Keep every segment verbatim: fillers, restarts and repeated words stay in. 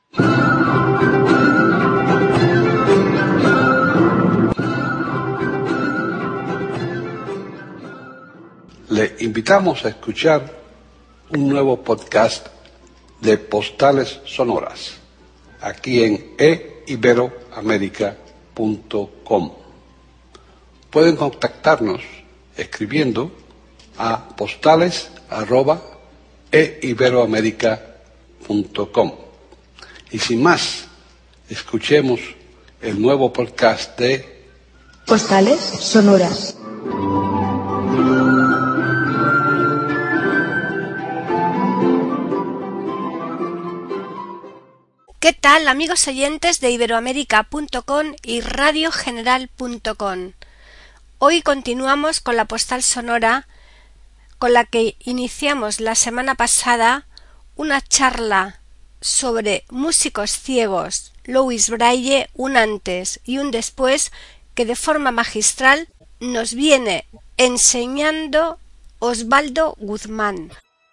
Le invitamos a escuchar un nuevo podcast de Postales Sonoras, aquí en e ibero américa punto com. Pueden contactarnos escribiendo a postales arroba e ibero américa punto com. Y sin más, escuchemos el nuevo podcast de Postales Sonoras. ¿Qué tal, amigos oyentes de iberoamérica punto com y radio general punto com? Hoy continuamos con la postal sonora con la que iniciamos la semana pasada una charla sobre músicos ciegos, Louis Braille, un antes y un después que de forma magistral nos viene enseñando Osvaldo Guzmán.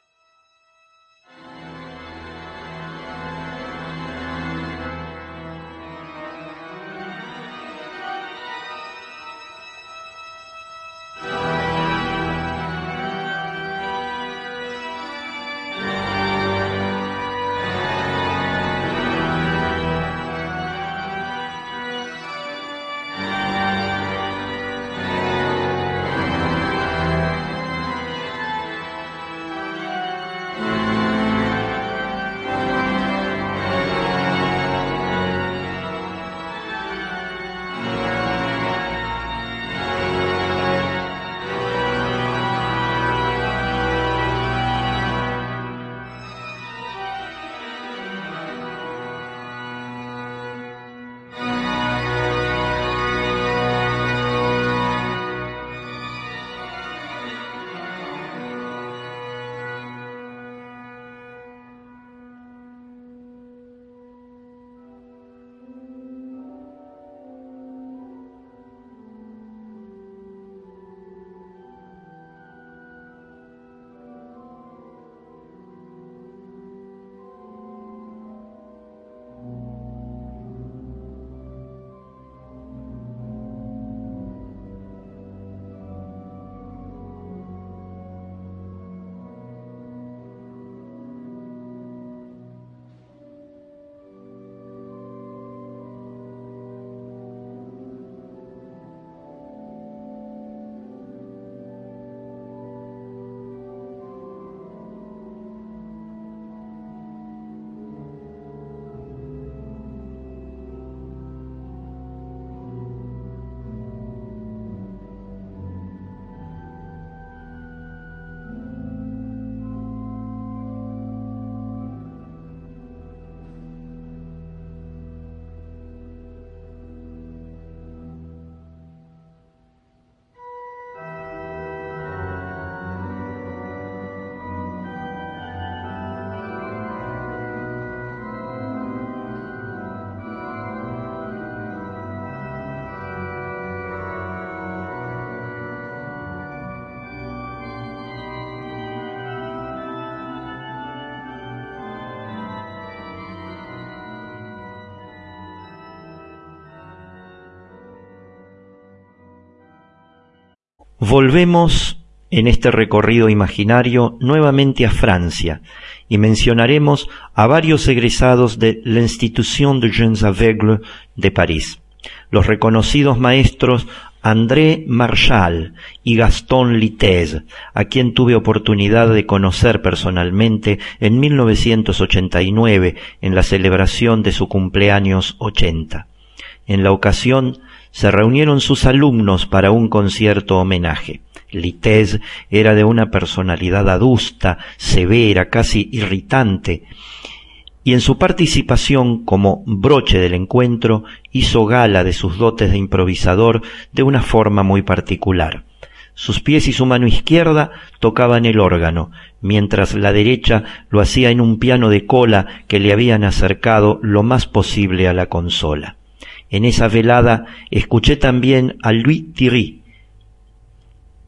Volvemos en este recorrido imaginario nuevamente a Francia y mencionaremos a varios egresados de l'Institution de Jeunes Aveugles de París, los reconocidos maestros André Marchal y Gaston Litez, a quien tuve oportunidad de conocer personalmente en mil novecientos ochenta y nueve en la celebración de su cumpleaños ochenta. En la ocasión se reunieron sus alumnos para un concierto homenaje. Litez era de una personalidad adusta, severa, casi irritante, y en su participación como broche del encuentro hizo gala de sus dotes de improvisador de una forma muy particular. Sus pies y su mano izquierda tocaban el órgano, mientras la derecha lo hacía en un piano de cola que le habían acercado lo más posible a la consola. En esa velada escuché también a Louis Thierry,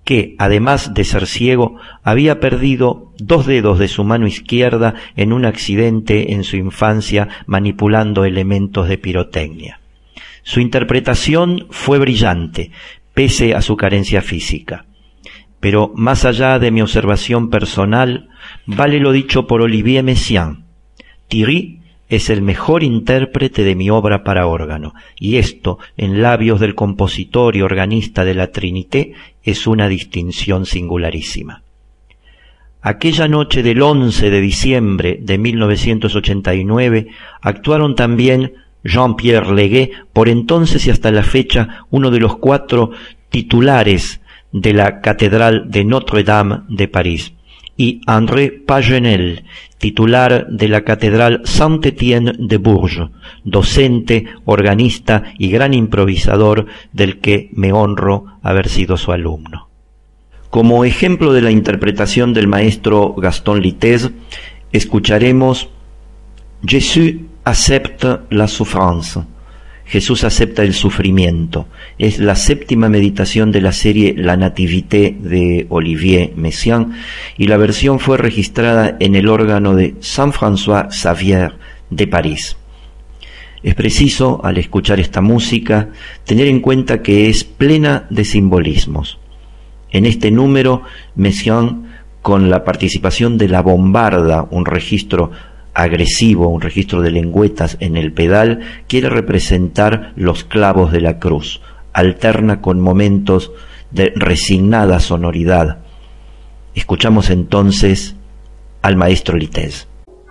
que, además de ser ciego, había perdido dos dedos de su mano izquierda en un accidente en su infancia manipulando elementos de pirotecnia. Su interpretación fue brillante, pese a su carencia física. Pero más allá de mi observación personal, vale lo dicho por Olivier Messiaen. Thierry es el mejor intérprete de mi obra para órgano, y esto, en labios del compositor y organista de la Trinité, es una distinción singularísima. Aquella noche del once de diciembre de mil novecientos ochenta y nueve actuaron también Jean-Pierre Leguet, por entonces y hasta la fecha uno de los cuatro titulares de la Catedral de Notre-Dame de París, y André Pagenel, titular de la Catedral Saint-Étienne de Bourges, docente, organista y gran improvisador del que me honro haber sido su alumno. Como ejemplo de la interpretación del maestro Gaston Litaize, escucharemos Jésus accepte la souffrance. Jesús acepta el sufrimiento. Es la séptima meditación de la serie La Nativité de Olivier Messiaen y la versión fue registrada en el órgano de Saint-François Xavier de París. Es preciso, al escuchar esta música, tener en cuenta que es plena de simbolismos. En este número, Messiaen, con la participación de la bombarda, un registro agresivo, un registro de lengüetas en el pedal, quiere representar los clavos de la cruz. Alterna con momentos de resignada sonoridad. Escuchamos entonces al maestro Litaize.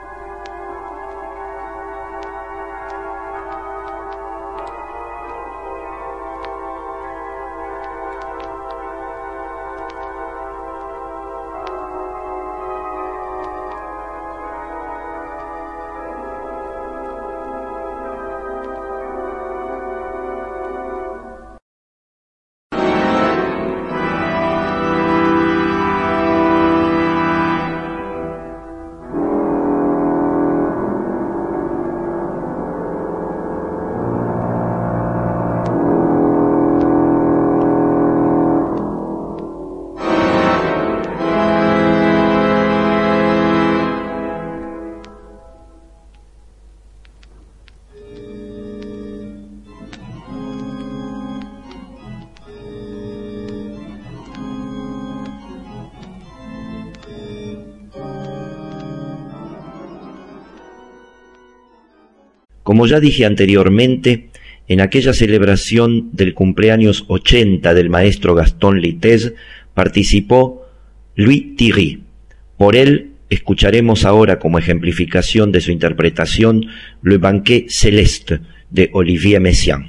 Como ya dije anteriormente, en aquella celebración del cumpleaños ochenta del maestro Gaston Litaize participó Louis Thierry. Por él escucharemos ahora como ejemplificación de su interpretación Le Banquet Céleste de Olivier Messiaen.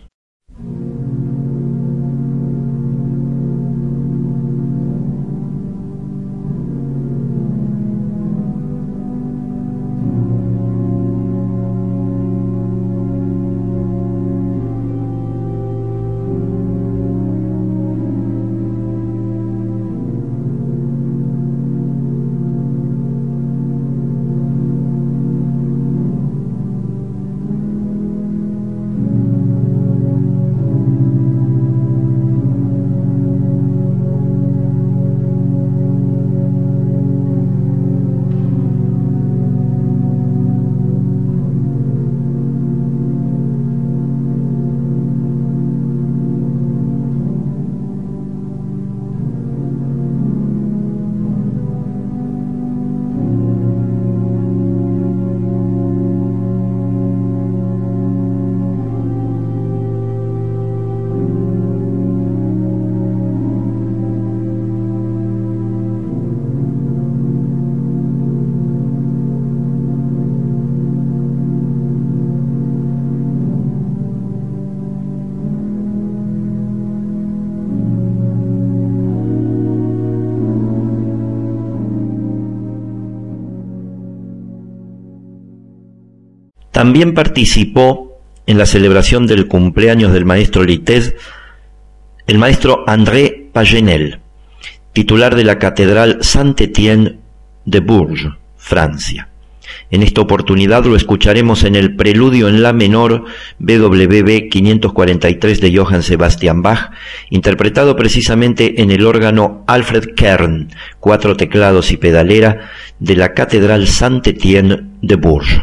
También participó en la celebración del cumpleaños del maestro Litaize el maestro André Pagenel, titular de la Catedral Saint-Étienne de Bourges, Francia. En esta oportunidad lo escucharemos en el Preludio en La menor B W V quinientos cuarenta y tres de Johann Sebastian Bach, interpretado precisamente en el órgano Alfred Kern, cuatro teclados y pedalera, de la Catedral Saint-Étienne de Bourges.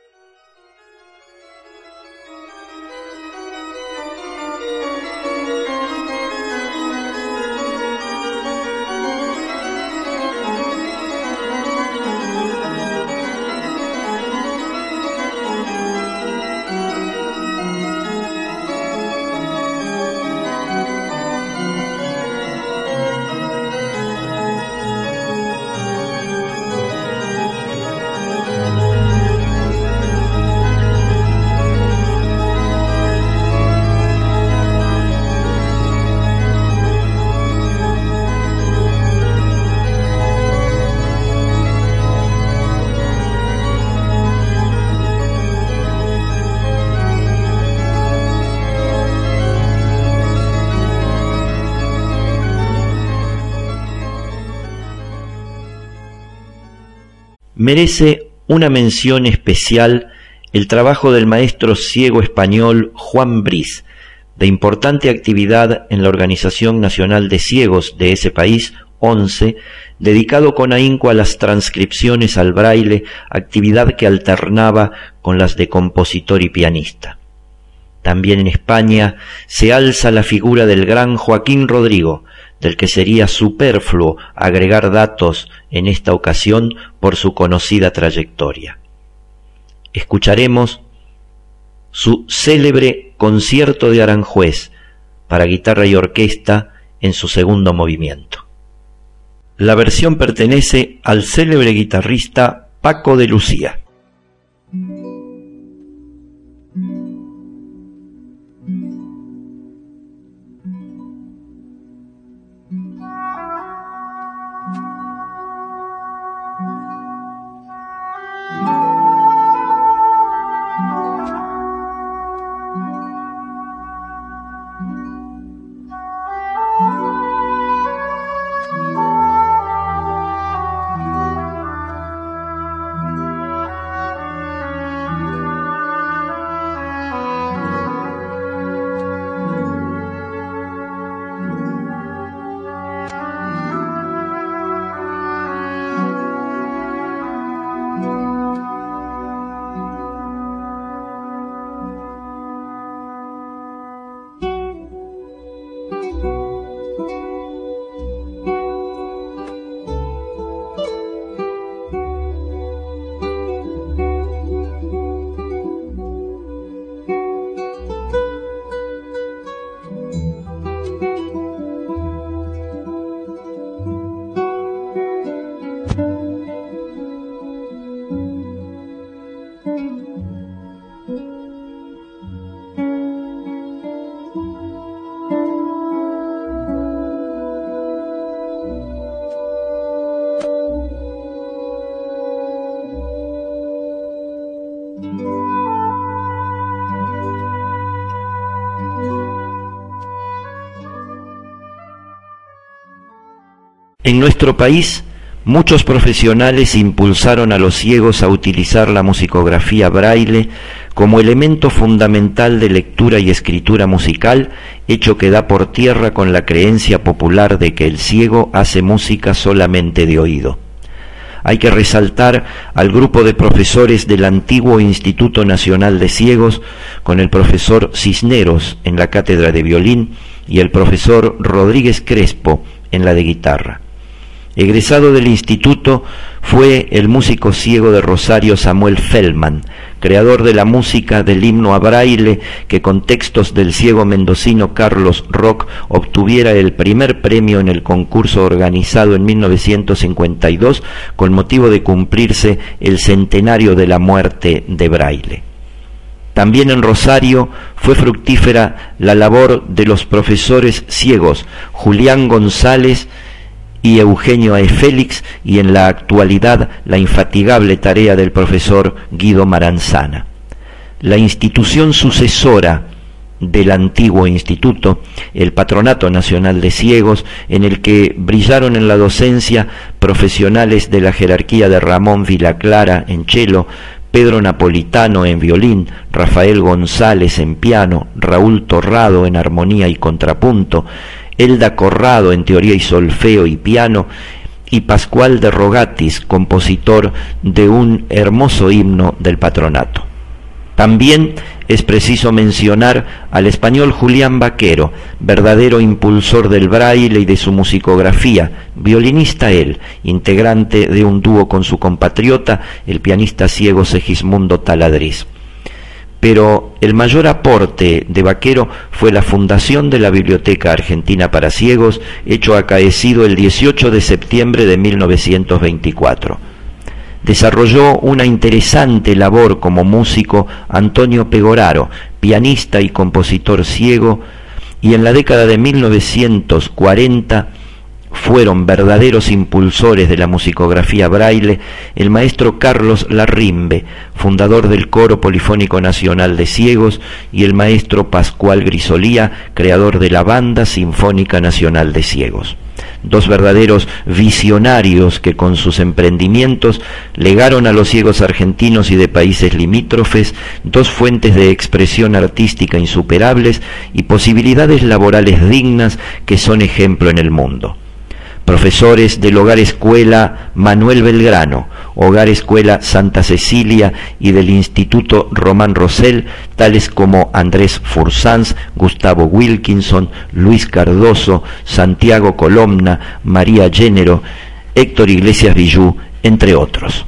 Merece una mención especial el trabajo del maestro ciego español Juan Briz, de importante actividad en la Organización Nacional de Ciegos de ese país, ONCE, dedicado con ahínco a las transcripciones al braille, actividad que alternaba con las de compositor y pianista. También en España se alza la figura del gran Joaquín Rodrigo, del que sería superfluo agregar datos en esta ocasión por su conocida trayectoria. Escucharemos su célebre Concierto de Aranjuez para guitarra y orquesta en su segundo movimiento. La versión pertenece al célebre guitarrista Paco de Lucía. En nuestro país, muchos profesionales impulsaron a los ciegos a utilizar la musicografía braille como elemento fundamental de lectura y escritura musical, hecho que da por tierra con la creencia popular de que el ciego hace música solamente de oído. Hay que resaltar al grupo de profesores del antiguo Instituto Nacional de Ciegos, con el profesor Cisneros en la cátedra de violín y el profesor Rodríguez Crespo en la de guitarra. Egresado del instituto fue el músico ciego de Rosario Samuel Feldman, creador de la música del himno a braille que con textos del ciego mendocino Carlos Rock obtuviera el primer premio en el concurso organizado en mil novecientos cincuenta y dos con motivo de cumplirse el centenario de la muerte de braille. También en Rosario fue fructífera la labor de los profesores ciegos Julián González y Eugenio A. Félix, y en la actualidad la infatigable tarea del profesor Guido Maranzana. La institución sucesora del antiguo instituto, el Patronato Nacional de Ciegos, en el que brillaron en la docencia profesionales de la jerarquía de Ramón Vilaclara en cello, Pedro Napolitano en violín, Rafael González en piano, Raúl Torrado en armonía y contrapunto, Elda Corrado en teoría y solfeo y piano, y Pascual de Rogatis, compositor de un hermoso himno del patronato. También es preciso mencionar al español Julián Vaquero, verdadero impulsor del braille y de su musicografía, violinista él, integrante de un dúo con su compatriota, el pianista ciego Segismundo Taladriz. Pero el mayor aporte de Vaquero fue la fundación de la Biblioteca Argentina para Ciegos, hecho acaecido el dieciocho de septiembre de mil novecientos veinticuatro. Desarrolló una interesante labor como músico Antonio Pegoraro, pianista y compositor ciego, y en la década de mil novecientos cuarenta fueron verdaderos impulsores de la musicografía braille el maestro Carlos Larrimbe, fundador del Coro Polifónico Nacional de Ciegos, y el maestro Pascual Grisolía, creador de la Banda Sinfónica Nacional de Ciegos. Dos verdaderos visionarios que con sus emprendimientos legaron a los ciegos argentinos y de países limítrofes dos fuentes de expresión artística insuperables y posibilidades laborales dignas que son ejemplo en el mundo. Profesores del Hogar Escuela Manuel Belgrano, Hogar Escuela Santa Cecilia y del Instituto Román Rosell, tales como Andrés Fursanz, Gustavo Wilkinson, Luis Cardoso, Santiago Colomna, María Género, Héctor Iglesias Villú, entre otros.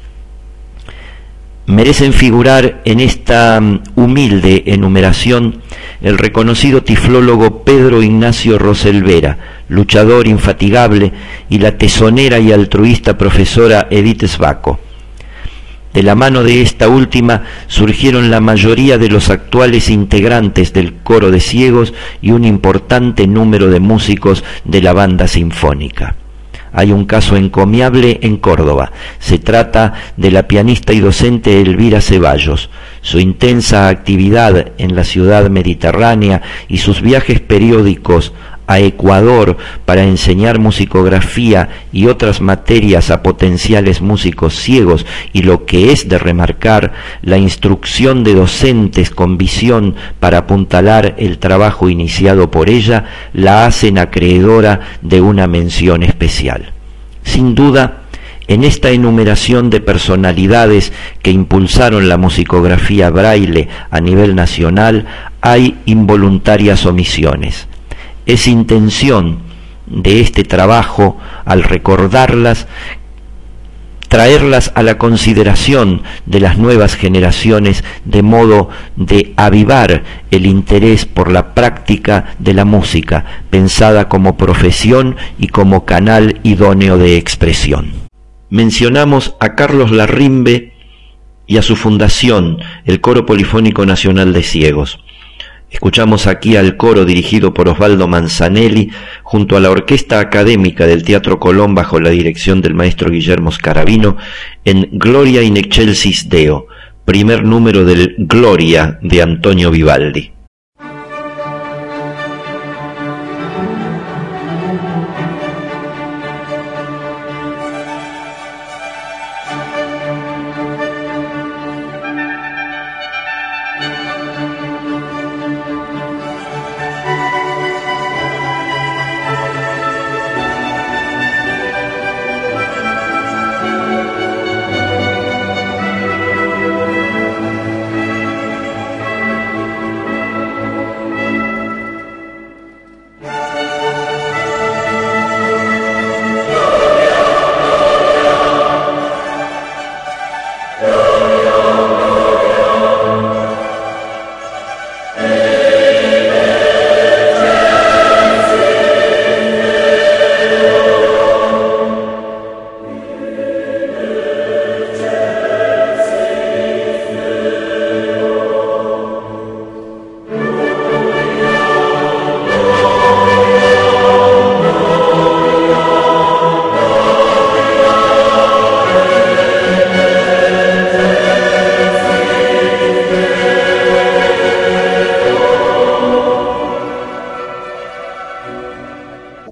Merecen figurar en esta humilde enumeración el reconocido tiflólogo Pedro Ignacio Roselvera, luchador infatigable, y la tesonera y altruista profesora Edith Svaco. De la mano de esta última surgieron la mayoría de los actuales integrantes del coro de ciegos y un importante número de músicos de la banda sinfónica. Hay un caso encomiable en Córdoba. Se trata de la pianista y docente Elvira Ceballos. Su intensa actividad en la ciudad mediterránea y sus viajes periódicos a Ecuador para enseñar musicografía y otras materias a potenciales músicos ciegos, y lo que es de remarcar, la instrucción de docentes con visión para apuntalar el trabajo iniciado por ella, la hacen acreedora de una mención especial. Sin duda, en esta enumeración de personalidades que impulsaron la musicografía braille a nivel nacional hay involuntarias omisiones. Es intención de este trabajo, al recordarlas, traerlas a la consideración de las nuevas generaciones, de modo de avivar el interés por la práctica de la música, pensada como profesión y como canal idóneo de expresión. Mencionamos a Carlos Larrimbe y a su fundación, el Coro Polifónico Nacional de Ciegos. Escuchamos aquí al coro dirigido por Osvaldo Manzanelli junto a la Orquesta Académica del Teatro Colón bajo la dirección del maestro Guillermo Scarabino en Gloria in Excelsis Deo, primer número del Gloria de Antonio Vivaldi.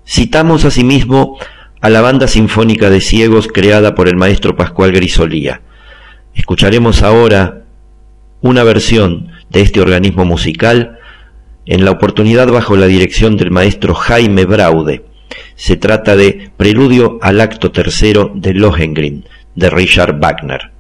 Citamos asimismo a la Banda Sinfónica de Ciegos creada por el maestro Pascual Grisolía. Escucharemos ahora una versión de este organismo musical, en la oportunidad bajo la dirección del maestro Jaime Braude. Se trata de Preludio al acto tercero de Lohengrin, de Richard Wagner.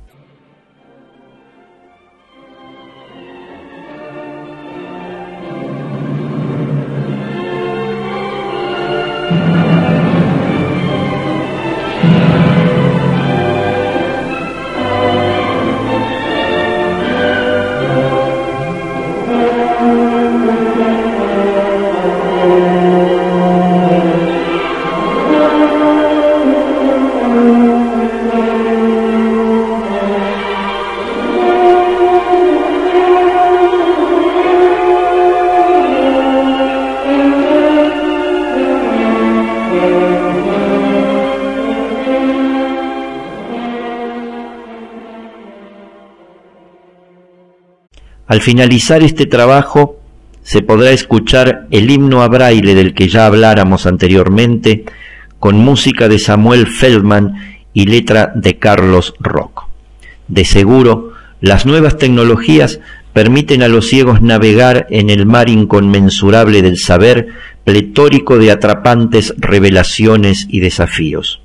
Al finalizar este trabajo se podrá escuchar el himno a braille del que ya habláramos anteriormente, con música de Samuel Feldman y letra de Carlos Rock. De seguro, las nuevas tecnologías permiten a los ciegos navegar en el mar inconmensurable del saber, pletórico de atrapantes revelaciones y desafíos.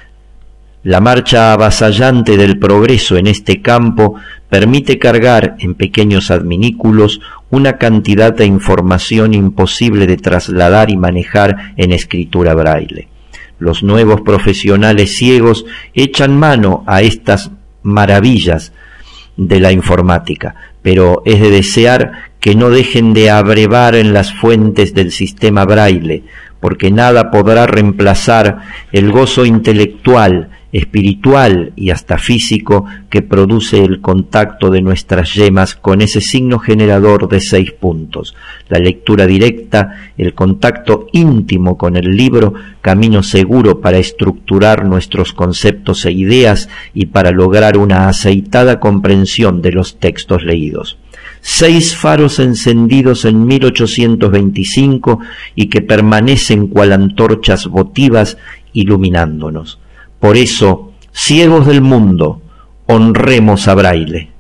La marcha avasallante del progreso en este campo permite cargar en pequeños adminículos una cantidad de información imposible de trasladar y manejar en escritura braille. Los nuevos profesionales ciegos echan mano a estas maravillas de la informática, pero es de desear que no dejen de abrevar en las fuentes del sistema braille, porque nada podrá reemplazar el gozo intelectual, espiritual y hasta físico que produce el contacto de nuestras yemas con ese signo generador de seis puntos, la lectura directa, el contacto íntimo con el libro, camino seguro para estructurar nuestros conceptos e ideas y para lograr una aceitada comprensión de los textos leídos. Seis faros encendidos en mil ochocientos veinticinco y que permanecen cual antorchas votivas iluminándonos. Por eso, ciegos del mundo, honremos a braille.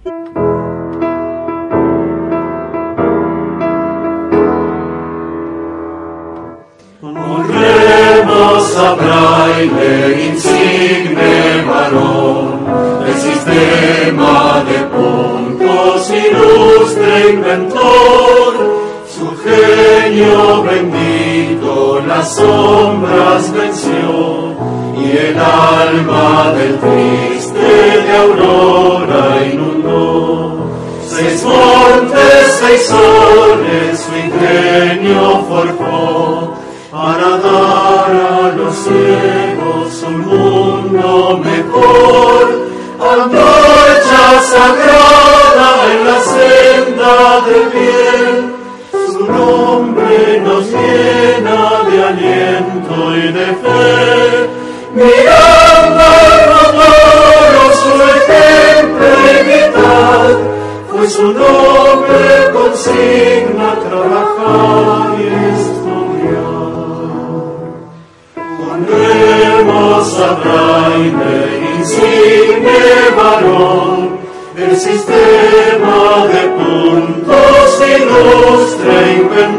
Honremos a braille, insigne varón, el sistema de puntos ilustre inventor, su genio bendito las sombras venció, y el alma del triste de aurora inundó. Seis montes, seis soles, su ingenio forjó, para dar a los ciegos un mundo mejor. Antorcha sagrada en la senda del bien, su nombre nos llena de aliento y de fe. Mirando al futuro su ejemplo imitar, pues su nombre consigna trabajar y estudiar. Honremos a braille, insigne varón, el sistema de puntos ilustre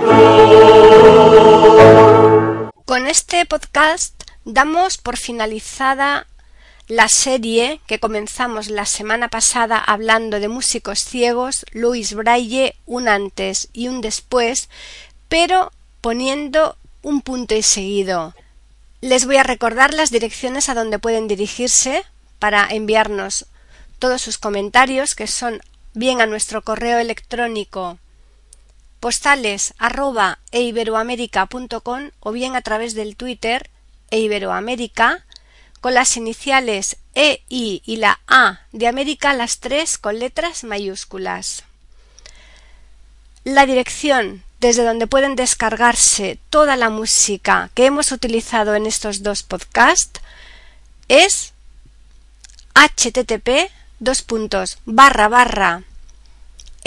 inventor. Con este podcast damos por finalizada la serie que comenzamos la semana pasada hablando de músicos ciegos, Louis Braille, un antes y un después, pero poniendo un punto y seguido. Les voy a recordar las direcciones a donde pueden dirigirse para enviarnos todos sus comentarios, que son bien a nuestro correo electrónico postales arroba eiberoamerica punto com o bien a través del Twitter eiberoamerica, con las iniciales E, I y la A de América, las tres con letras mayúsculas. La dirección desde donde pueden descargarse toda la música que hemos utilizado en estos dos podcasts es http dos puntos barra barra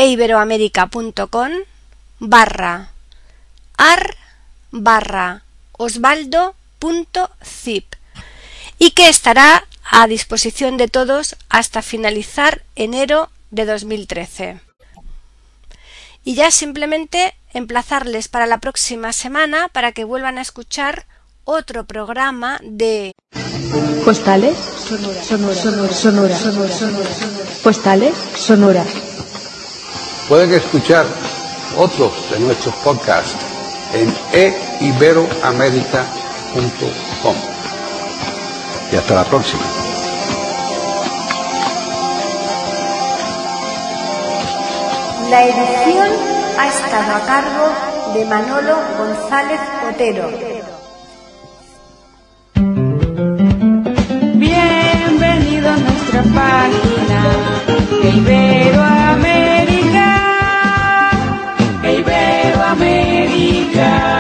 eiberoamerica punto com barra ar barra osvaldo punto zip y que estará a disposición de todos hasta finalizar enero de dos mil trece. Y ya simplemente emplazarles para la próxima semana para que vuelvan a escuchar otro programa de Postales Sonora, Sonora, Sonora, Sonora, Sonora, Sonora. Postales Sonora. Pueden escuchar otros de nuestros podcasts en e iberoamerica punto com. Y hasta la próxima. La edición ha estado a cargo de Manolo González Otero. Bienvenido a nuestra página de Iberoamérica, Iberoamérica.